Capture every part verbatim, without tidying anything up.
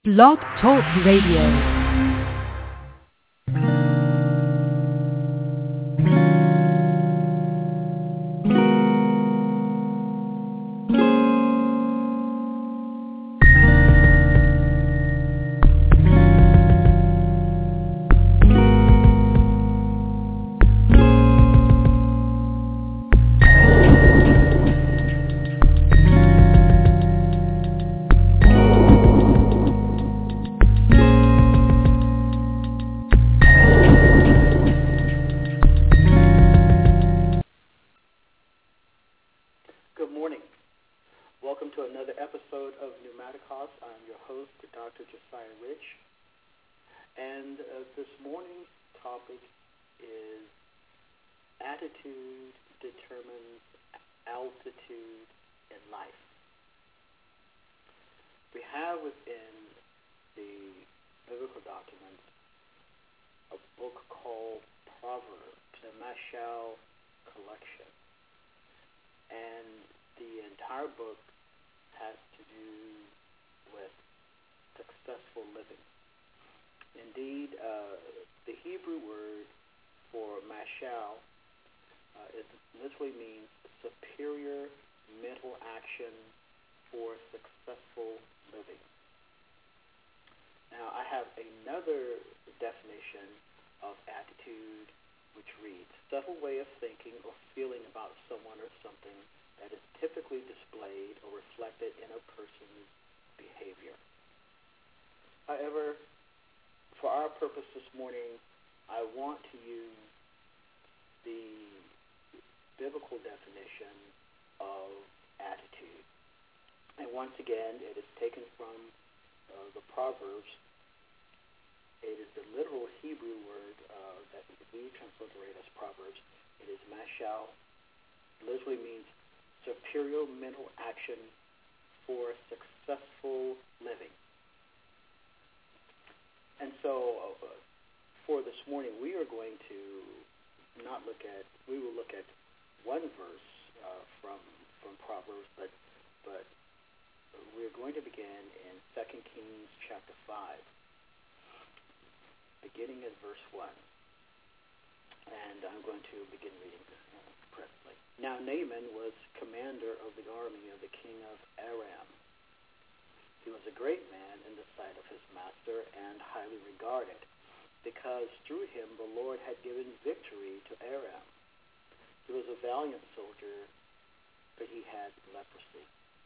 Blog Talk Radio. Now Naaman was commander of the army of the king of Aram. He was a great man in the sight of his master and highly regarded, because through him the Lord had given victory to Aram. He was a valiant soldier, but he had leprosy.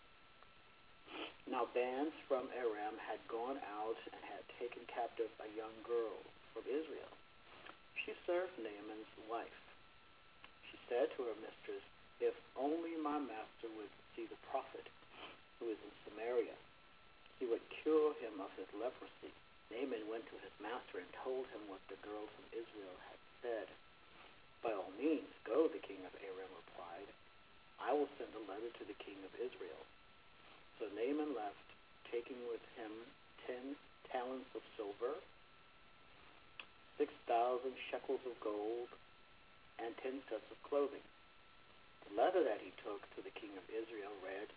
Now bands from Aram had gone out and had taken captive a young girl from Israel. She served Naaman's wife. She said to her mistress, "If only my master would see the prophet who is in Samaria, he would cure him of his leprosy." Naaman went to his master and told him what the girl from Israel had said. "By all means, go," the king of Aram replied. "I will send a letter to the king of Israel." So Naaman left, taking with him ten talents of silver, six thousand shekels of gold, and ten sets of clothing. The letter that he took to the king of Israel read,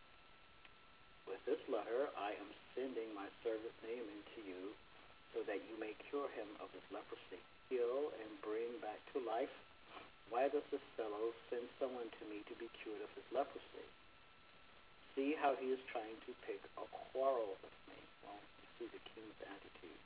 "With this letter I am sending my servant Naaman to you, so that you may cure him of his leprosy, heal and bring back to life. Why does this fellow send someone to me to be cured of his leprosy? See how he is trying to pick a quarrel with me." Well, you see the king's attitude.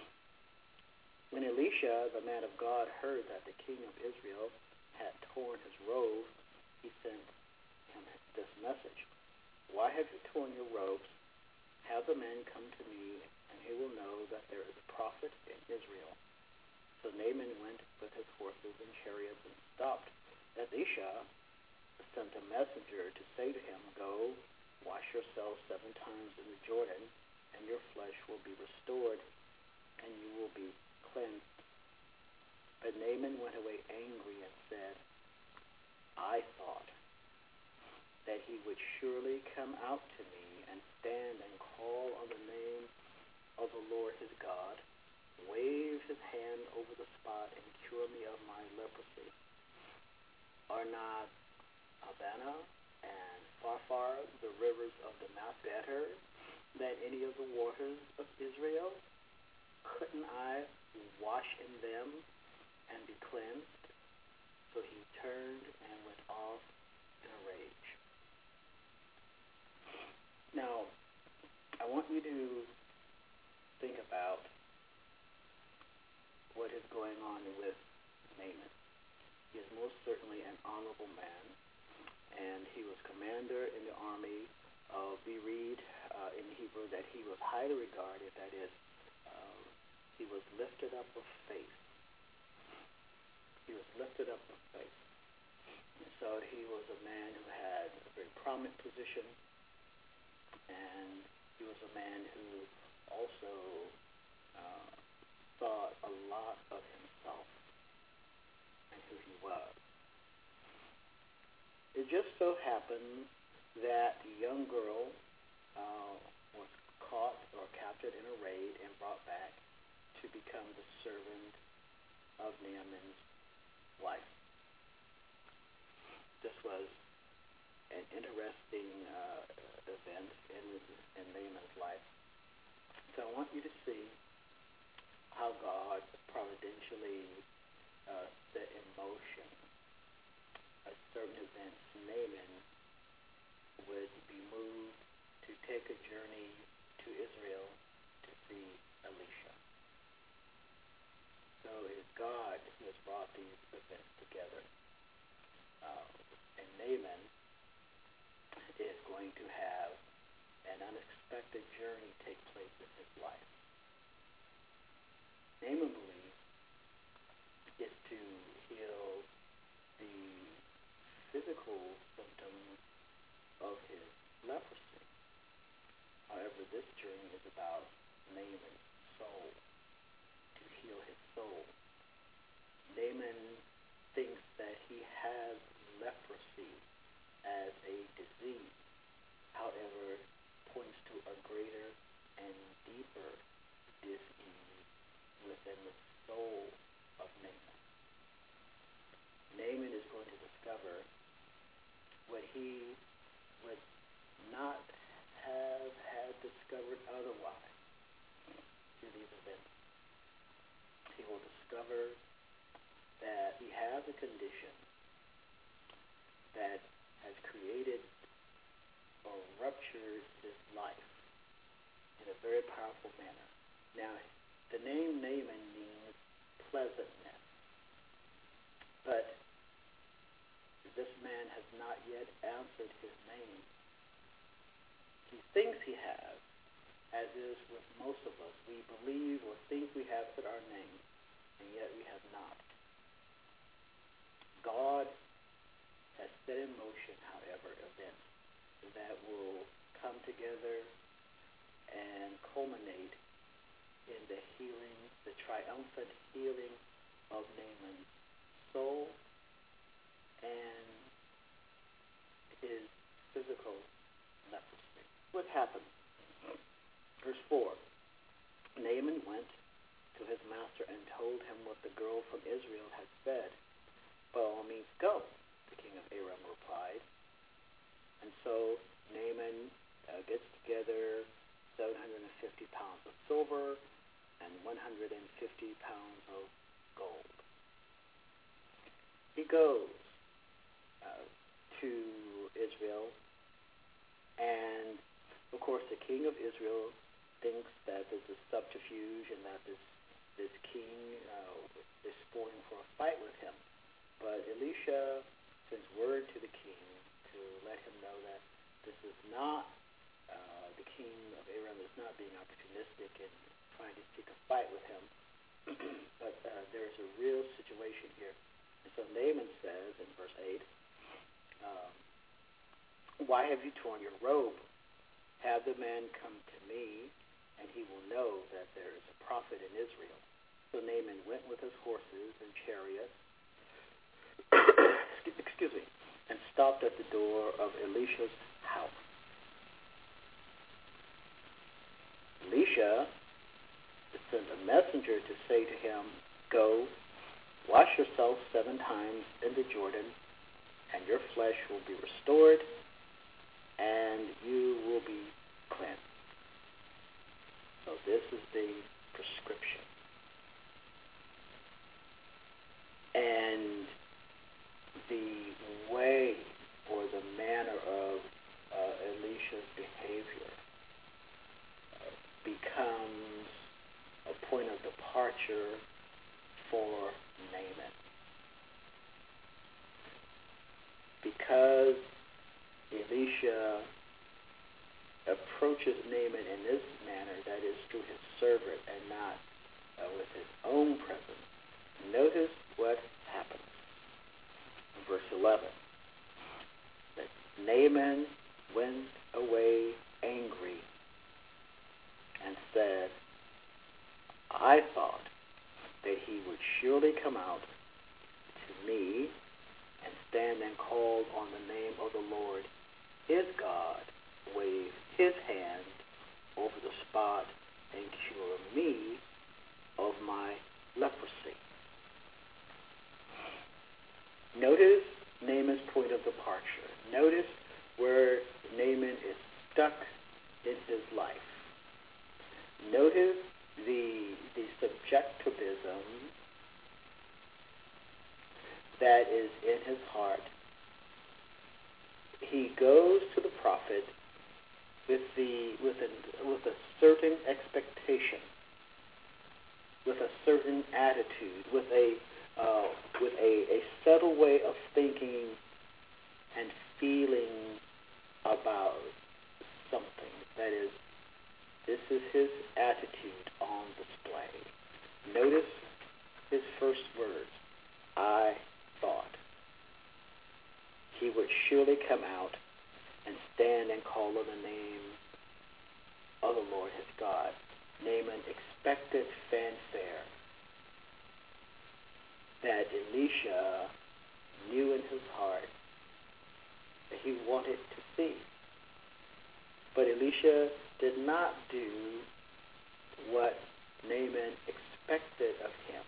When Elisha, the man of God, heard that the king of Israel had torn his robe, he sent him this message: "Why have you torn your robes? Have the man come to me, and he will know that there is a prophet in Israel." So Naaman went with his horses and chariots and stopped. Elisha sent a messenger to say to him, "Go, wash yourself seven times in the Jordan, and your flesh will be restored, and you will be cleansed." But Naaman went away angry and said, "I thought that he would surely come out to me and stand and call on the name of the Lord his God, wave his hand over the spot and cure me of my leprosy. Are not Abana and Pharpar, the rivers of Damascus, better than any of the waters of turned and went off in a rage. Now, I want you to think about what is going on with Naaman. He is most certainly an honorable man, and he was commander in the army. Uh, we read uh, in Hebrew that he was highly regarded, that is, uh, he was lifted up with faith. He was lifted up with faith. And so he was a man who had a very prominent position, and he was a man who also uh, thought a lot of himself and who he was. It just so happened that the young girl uh, was caught or captured in a raid and brought back to become the servant of Naaman's wife. This was an interesting uh, event in, in Naaman's life. So I want you to see how God providentially uh, set in motion a certain event. Naaman would be moved to take a journey to Israel to see Elisha. So it is God who has brought these events together. Uh, and Naaman is going to have an unexpected journey take place in his life. Naaman believes is to heal the physical symptoms of his leprosy. However, this journey is about Naaman's soul, to heal his soul. Naaman thinks that he has leprosy as a disease, however, points to a greater and deeper disease within the soul of Naaman. Naaman is going to discover what he would not have had discovered otherwise through these events. He will discover that he has a condition that has created or ruptured his life in a very powerful manner. Now, the name Naaman means pleasantness, but this man has not yet answered his name. He thinks he has, as is with most of us. We believe or think we have put our name, and yet we have not. God has set in motion, however, events that will come together and culminate in the healing, the triumphant healing of Naaman's soul and his physical leprosy. What happened? Verse four. Naaman went to his master and told him what the girl from Israel had said. By all means, go, the king of Aram replied. And so Naaman uh, gets together seven hundred fifty pounds of silver and one hundred fifty pounds of gold. He goes uh, to Israel, and of course the king of Israel thinks that there's a subterfuge and that this this king uh, is spoiling for a fight with him. But Elisha sends word to the king to let him know that this is not, uh, the king of Aram is not being opportunistic and trying to seek a fight with him, but uh, there is a real situation here. And so Naaman says in verse eight, um, why have you torn your robe? Have the man come to me, and he will know that there is a prophet in Israel. So Naaman went with his horses and chariots, excuse me, and stopped at the door of Elisha's house. Elisha sent a messenger to say to him, go, wash yourself seven times in the Jordan, and your flesh will be restored, and you will be cleansed. So this is the prescription. And the becomes a point of departure for Naaman. Because Elisha approaches Naaman in this manner, that is through his servant and not uh, with his own presence, notice what happens. In verse eleven, that Naaman went away angry and said, I thought that he would surely come out to me and stand and call on the name of the Lord his God, wave his hand over the spot and cure me of my leprosy. Notice Naaman's point of departure. Notice where Naaman is stuck in his life. Notice the, the subjectivism that is in his heart. He goes to the prophet with the with a with a certain expectation, with a certain attitude, with a uh, with a, a subtle way of thinking and feeling about something. That is, this is his attitude on display. Notice his first words, I thought. He would surely come out and stand and call on the name of the Lord his God. Naaman expected fanfare that Elisha knew in his heart that he wanted to see. But Elisha did not do what Naaman expected of him.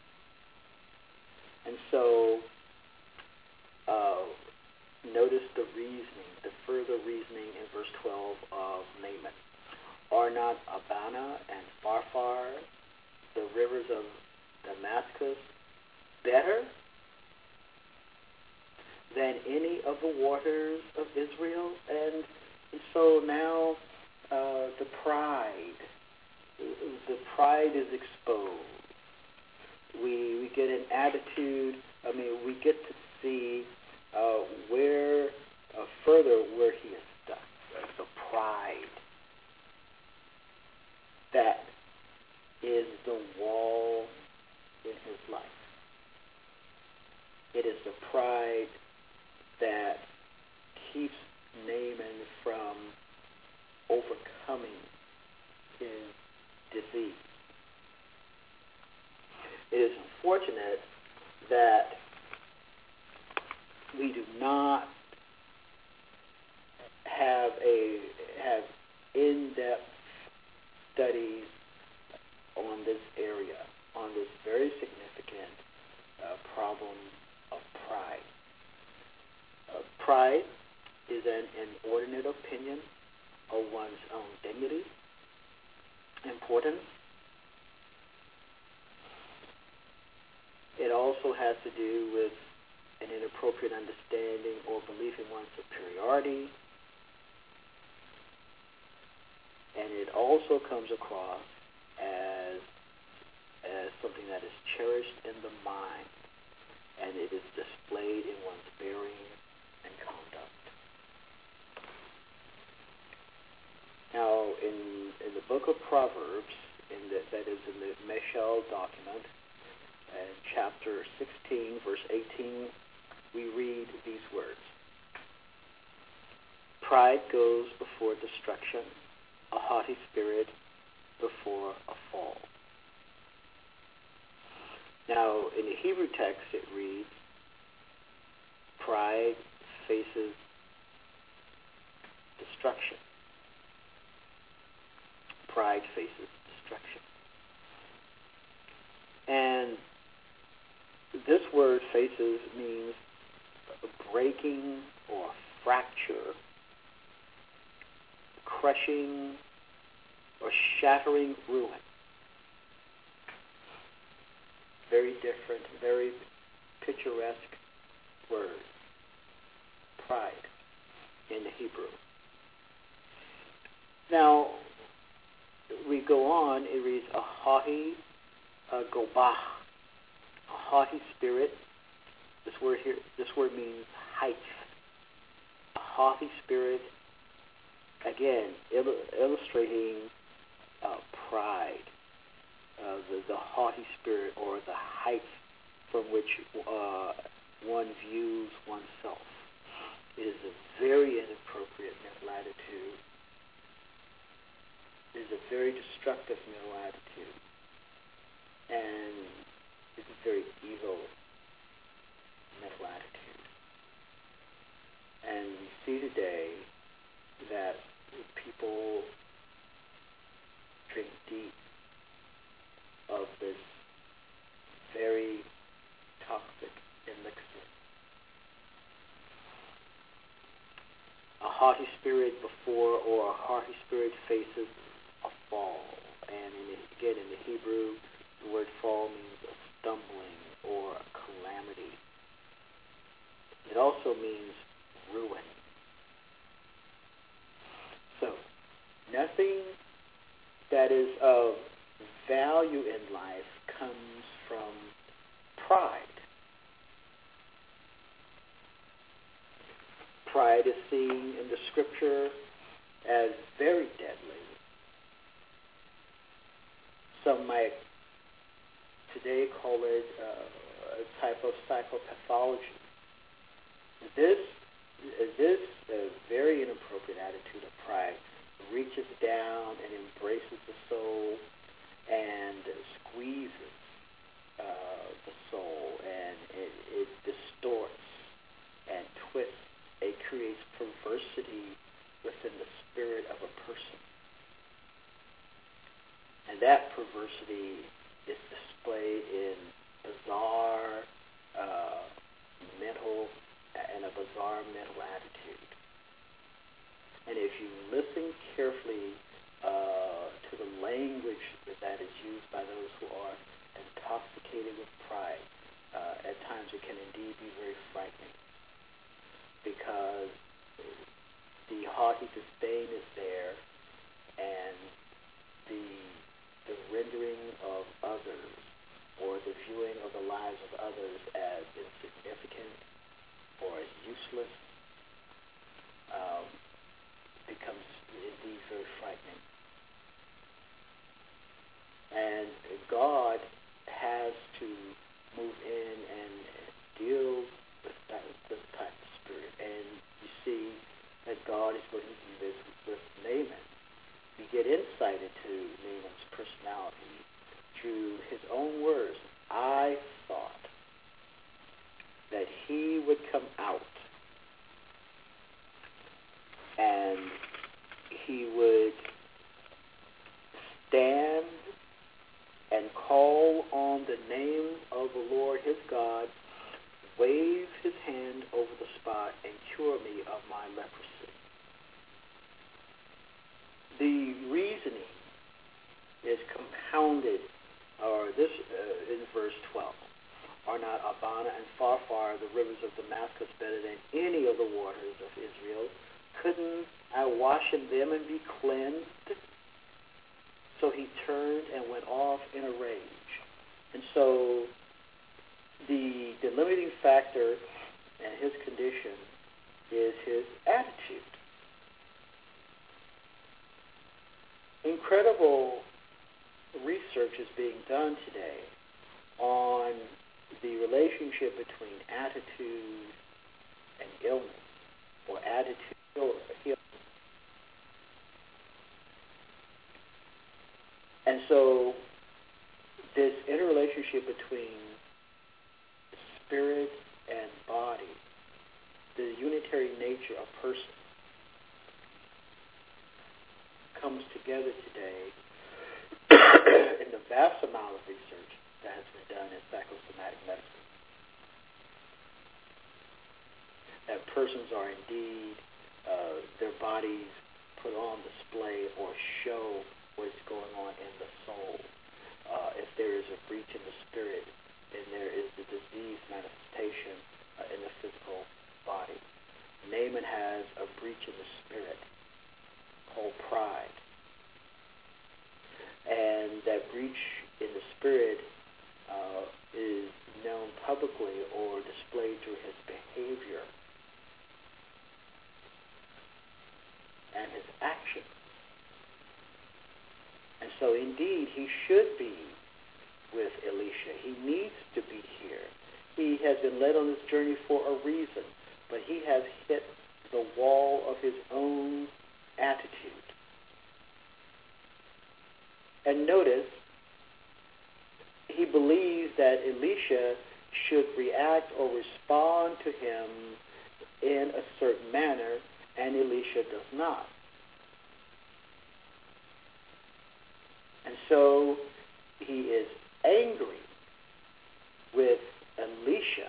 And so, uh, notice the reasoning, the further reasoning in verse twelve of Naaman. Are not Abana and Pharpar, the rivers of Damascus, better than any of the waters of Israel? And, and so now uh, the pride, the pride is exposed. We we get an attitude. I mean, we get to see uh, where uh, further where he is stuck. The pride that is the wall in his life. It is the pride that keeps Naaman from overcoming his disease. It is unfortunate that we do not have a have in-depth studies on this area, on this very significant uh, problem of pride. Uh, pride is an inordinate opinion of one's own dignity, importance. It also has to do with an inappropriate understanding or belief in one's superiority. And it also comes across as, as something that is cherished in the mind, and it is displayed in one's bearing and conduct. Now, in, in the book of Proverbs, in the, that is in the Meshal document, and chapter sixteen, verse eighteen, we read these words. Pride goes before destruction, a haughty spirit before a fall. Now, in the Hebrew text, it reads, pride faces destruction. Pride faces destruction. And this word faces means breaking or fracture, crushing or shattering ruin. Very different, very picturesque word. Pride in the Hebrew. Now, we go on, it reads, a haughty uh, gobah, a haughty spirit. This word here, this word means height. A haughty spirit, again, il- illustrating uh, pride, uh, the, the haughty spirit, or the height from which uh, one views oneself. It is a very inappropriate mental attitude. It is a very destructive mental attitude. And it's a very evil mental attitude. And we see today that people drink deep of this very toxic elixir. A haughty spirit before, or a haughty spirit faces a fall. And in the, again, in the Hebrew, the word fall means a stumbling or a calamity. It also means ruin. So, nothing that is of value in life comes from pride. Pride is seen in the Scripture as very deadly. Some might today call it uh, a type of psychopathology. This, this uh, very inappropriate attitude of pride reaches down and embraces the soul and squeezes uh, the soul, and it, it distorts and twists. It creates perversity within the spirit of a person. And that perversity is displayed in bizarre uh, mental and a bizarre mental attitude. And if you listen carefully uh, to the language that is used by those who are intoxicated with pride, uh, at times it can indeed be very frightening, because the haughty disdain is there, and the the rendering of others, or the viewing of the lives of others as insignificant or as useless, um, becomes indeed very frightening. And God has to move in and deal with that, this type of spirit. And you see that God is going to do this with Naaman. We get insight into Naaman's personality through his own words. I thought that he would come out and he would stand and call on the name of the Lord his God, wave his hand over the spot, and cure me of my leprosy. The reasoning is compounded, or this uh, in verse twelve. Are not Abana and Pharpar, the rivers of Damascus, better than any of the waters of Israel? Couldn't I wash in them and be cleansed? So he turned and went off in a rage. And so the, the limiting factor in his condition is his attitude. Incredible research is being done today on the relationship between attitude and illness, or attitude healing. And so this interrelationship between spirit and body, the unitary nature of person, comes together today in the vast amount of research that has been done in psychosomatic medicine. That persons are indeed, uh, their bodies put on display or show what is going on in the soul. Uh, if there is a breach in the spirit, then there is the disease manifestation uh, in the physical body. Naaman has a breach in the spirit called pride. breach in the spirit uh, is known publicly or displayed through his behavior and his action. And so indeed, he should be with Elisha. He needs to be here. He has been led on this journey for a reason, but he has hit the wall of his own attitude. And notice, he believes that Elisha should react or respond to him in a certain manner, and Elisha does not. And so he is angry with Elisha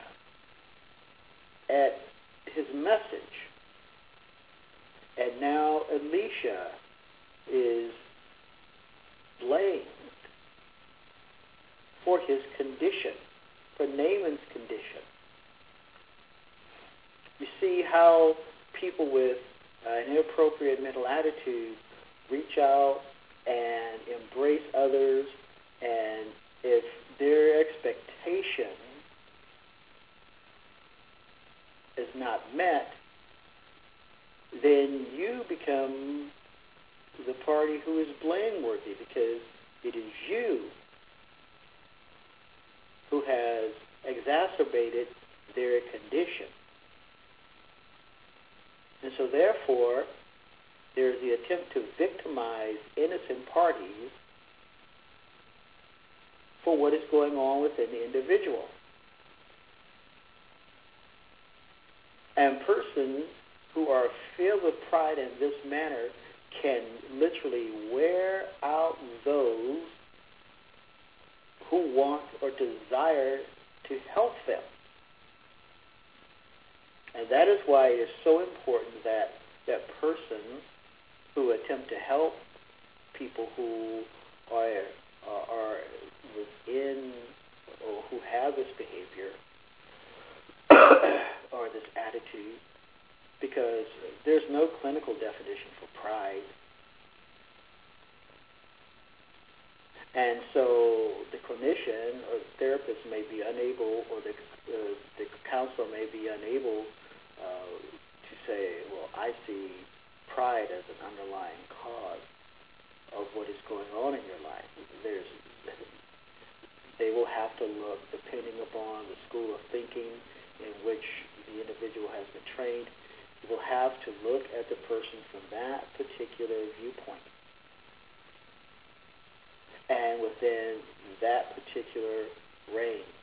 at his message. And now Elisha is blamed for his condition, for Naaman's condition. You see how people with uh, an inappropriate mental attitude reach out and embrace others, and if their expectation is not met, then you become the party who is blameworthy, because it is you who has exacerbated their condition. And so therefore, there's the attempt to victimize innocent parties for what is going on within the individual. And persons who are filled with pride in this manner can literally wear out those who want or desire to help them. And that is why it is so important that that persons who attempt to help people who are, uh, are within or who have this behavior or this attitude, because there's no clinical definition for pride. And so the clinician or the therapist may be unable, or the, uh, the counselor may be unable uh, to say, well, I see pride as an underlying cause of what is going on in your life. There's, they will have to look, depending upon the school of thinking in which the individual has been trained, you will have to look at the person from that particular viewpoint. And within that particular range.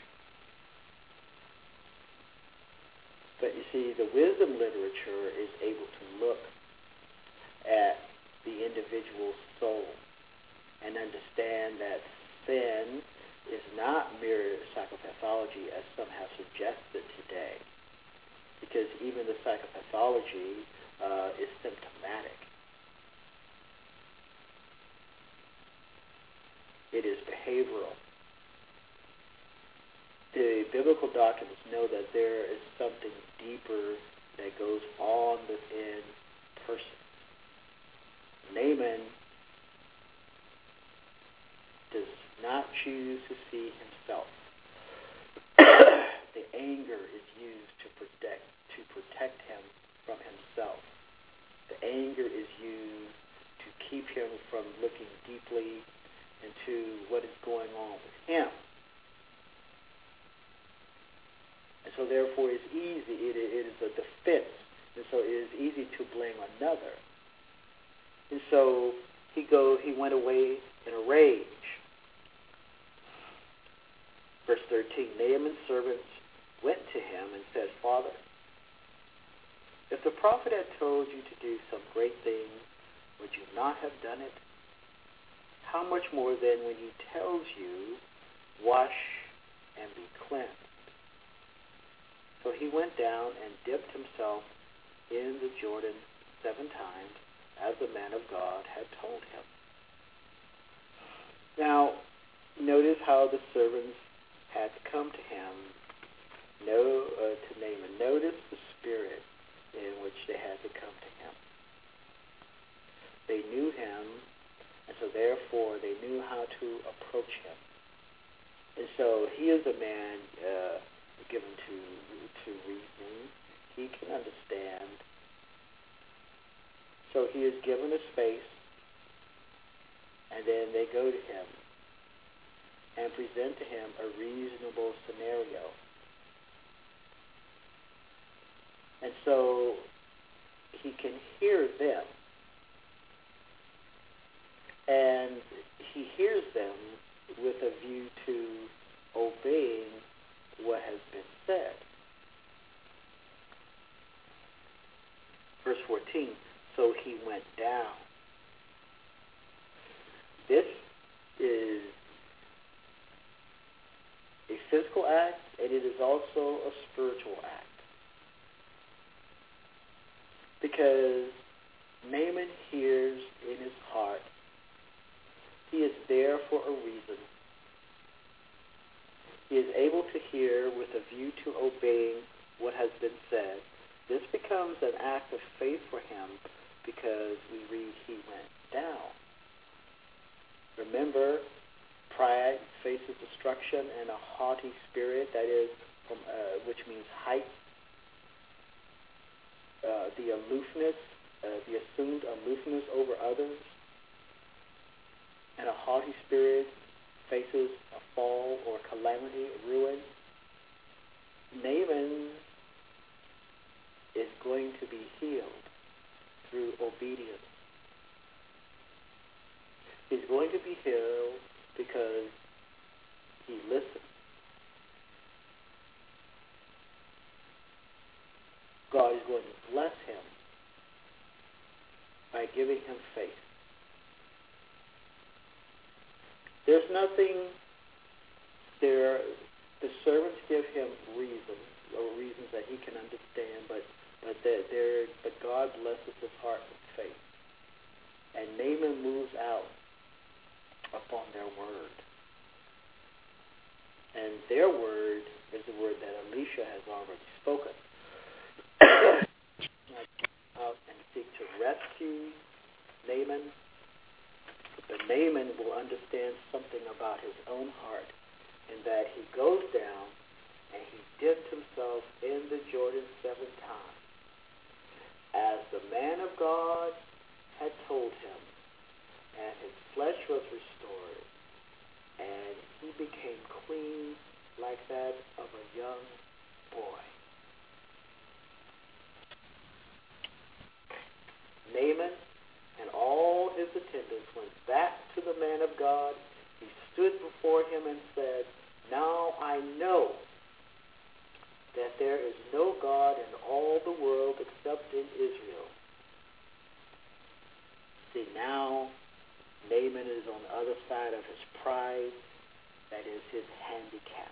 But you see, the wisdom literature is able to look at the individual's soul and understand that sin is not mere psychopathology as some have suggested today, because even the psychopathology uh, is symptomatic. It is behavioral. The biblical doctrines know that there is something deeper that goes on within persons. Naaman does not choose to see himself. The anger is used to protect to protect him from himself. The anger is used to keep him from looking deeply into what is going on with him. And so therefore it's easy, it, it is a defense, and so it is easy to blame another. And so he go, he went away in a rage. Verse thirteen, Naaman's servants went to him and said, Father, if the prophet had told you to do some great thing, would you not have done it? How much more then when he tells you, wash and be cleansed? So he went down and dipped himself in the Jordan seven times, as the man of God had told him. Now, notice how the servants had come to him, no, uh, to Naaman. Notice the spirit in which they had to come to him. They knew him, and so therefore they knew how to approach him. And so he is a man uh, given to to reasoning. He can understand. So he is given a space, and then they go to him and present to him a reasonable scenario. And so he can hear them, and he hears them with a view to obeying what has been said. Verse fourteen, so he went down. This is a physical act, and it is also a spiritual act. Because Naaman hears in his heart, he is there for a reason. He is able to hear with a view to obeying what has been said. This becomes an act of faith for him because we read he went down. Remember, pride faces destruction, and a haughty spirit, that is, from uh, which means height, uh, the aloofness, uh, the assumed aloofness over others, and a haughty spirit faces a fall or calamity, ruin. Naaman is going to be healed through obedience. He's going to be healed because he listened. God is going to bless him by giving him faith. There's nothing there. The servants give him reasons, or reasons that he can understand, but but that there, but God blesses his heart with faith, and Naaman moves out upon their word, and their word is the word that Elisha has already spoken. Out and seek to rescue Naaman, but Naaman will understand something about his own heart, in that he goes down and he dipped himself in the Jordan seven times, as the man of God had told him, and his flesh was restored, and he became clean like that of a young boy. Naaman and all his attendants went back to the man of God. He stood before him and said, now I know that there is no God in all the world except in Israel. See, now Naaman is on the other side of his pride, that is his handicap.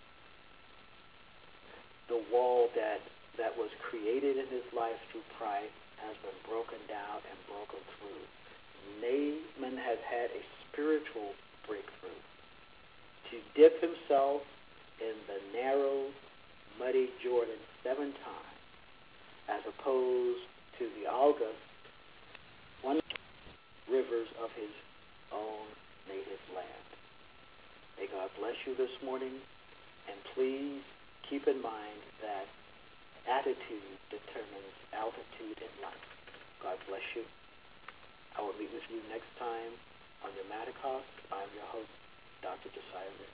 The wall that, that was created in his life through pride has been broken down and broken through. Naaman has had a spiritual breakthrough. To dip himself in the narrow, muddy Jordan seven times, as opposed to the august, one rivers of his own native land. May God bless you this morning, and please keep in mind that attitude determines altitude in life. God bless you. I will meet with you next time on your Matikos. I'm your host, Doctor Josiah Lee.